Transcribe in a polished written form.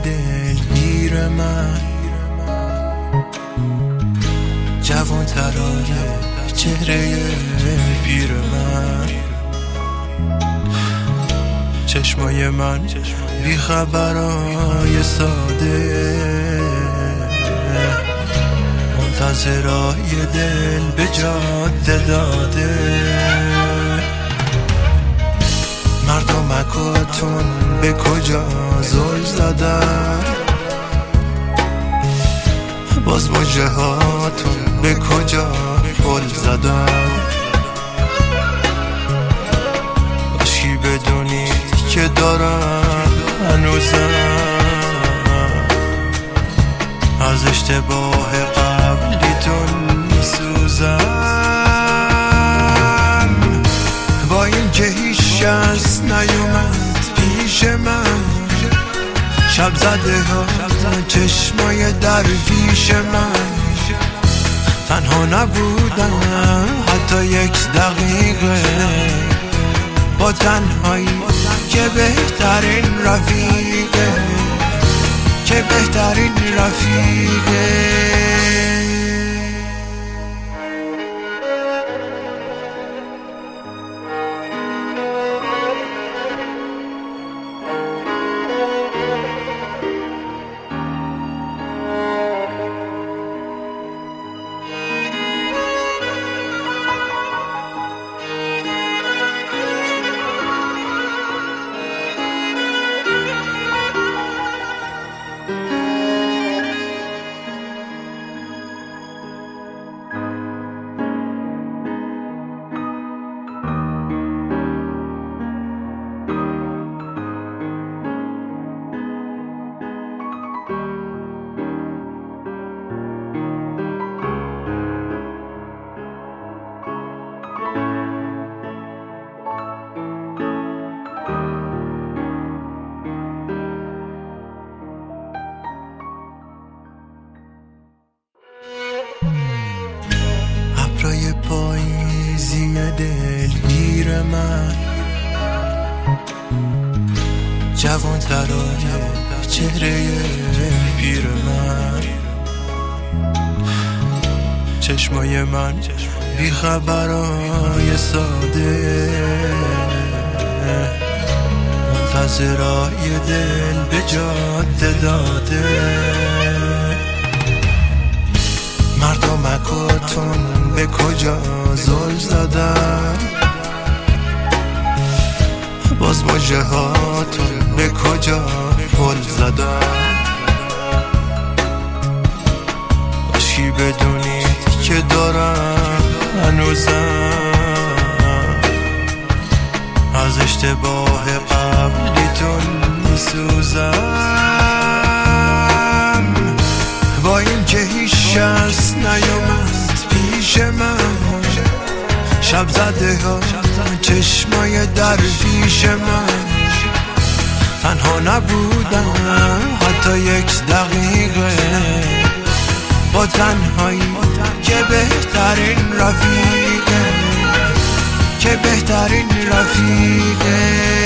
دلگیر من، جوان ترای چهره پیر من، چشمای من بی خبرای ساده، منتظرای دل به جاده داده. مردمکاتون به کجا زل زدن، باز مژه هاتون به کجا گل زدن. کاشکی بدونید که دارم هنوزم از اشتباه قبلیتون میسوزم. با این که هیچ کس نیومد پیش من، شب زده ها چشمای درویش من، تنها نبودم حتی یک دقیقه، با تنهایی که بهترین رفیقه، که بهترین رفیقه. ابرای پاییزی دلگیر من، جوان ترای چهره پیر من، چشمای من بی خبرای ساده، منتظرای دل به جاده داده. مردمکاتون به کجا زل زدن، باز مژه هاتون به کجا گل زدن. کاشکی بدونید که دارم هنوزم از اشتباه قبلیتون میسوزم. با این که هیچ کس نیومد پیش من، شب زده ها چشمای درویش من، تنها نبودم حتی یک دقیقه، با تنهایی که بهترین رفیقه، که بهترین رفیقه.